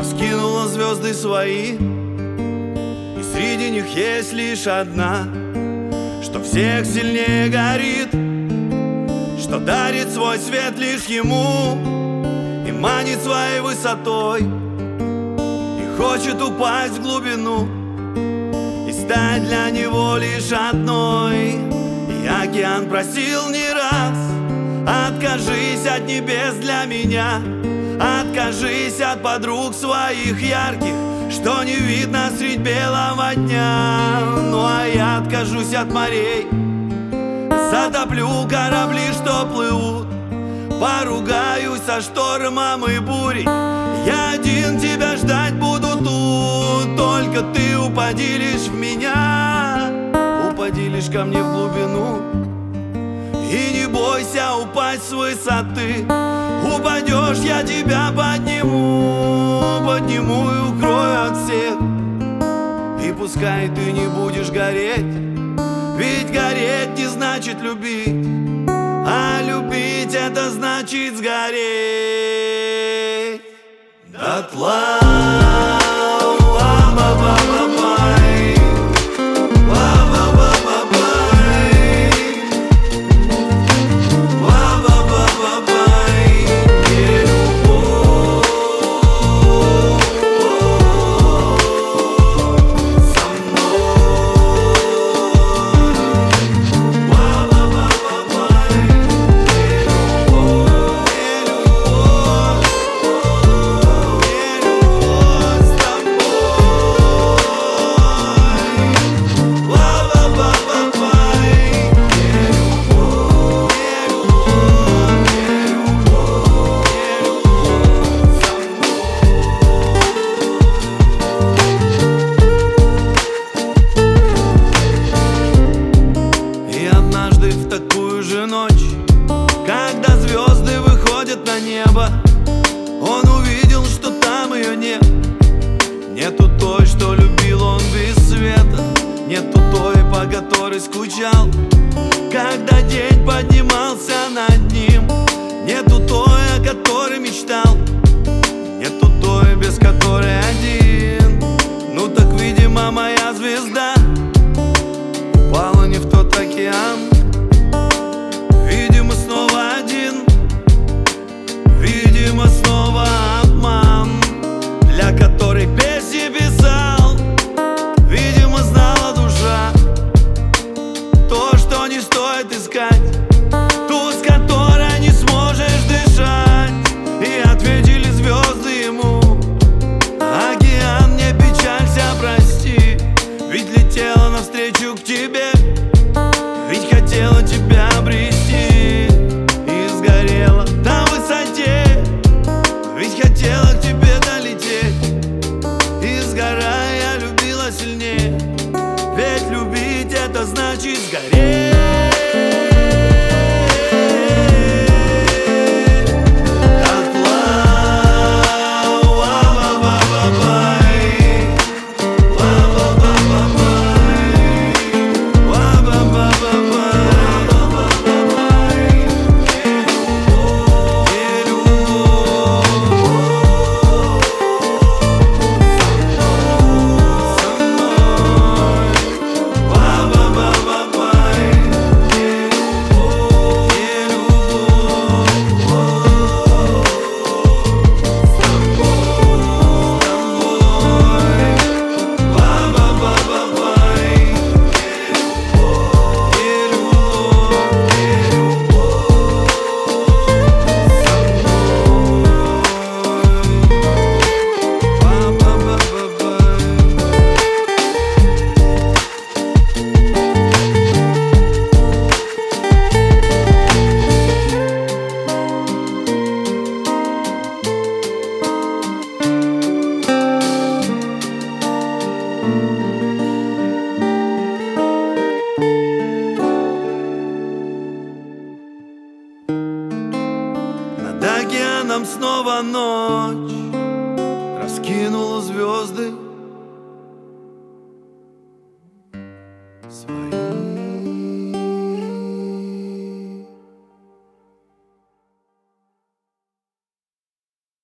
раскинула звезды свои, и среди них есть лишь одна, что всех сильнее горит, что дарит свой свет лишь ему и манит своей высотой, и хочет упасть в глубину и стать для него лишь одной. И океан просил не раз: откажись от небес для меня, откажись от подруг своих ярких, что не видно средь белого дня. Ну а я откажусь от морей, затоплю корабли, что плывут, поругаюсь со штормом и бурей. Я один тебя ждать буду тут, только ты упади лишь в меня, упади лишь ко мне в глубину. И не бойся упасть с высоты, упадешь, я тебя подниму, подниму и укрою от всех. И пускай ты не будешь гореть, ведь гореть не значит любить, а любить это значит сгореть дотла. В такую же ночь, когда звезды выходят на небо, он увидел, что там ее нет. Нету той, что любил он без света, нету той, по которой скучал, когда день поднимался над ним. Нету той, о которой мечтал, нету той, без которой один. Ну так, видимо, моя звезда упала не в тот океан. Видимо, снова один, видимо, снова обман, для которой песни писал. Видимо, знала душа то, что не стоит искать, ту, с которой не сможешь дышать. И ответили звезды ему: океан, не печалься, прости, ведь летела навстречу к тебе, ведь хотела тебя обрести, и сгорела на высоте, ведь хотела к тебе долететь. И сгорая, я любила сильнее, ведь любить это значит сгореть. Над океаном снова ночь раскинула звезды,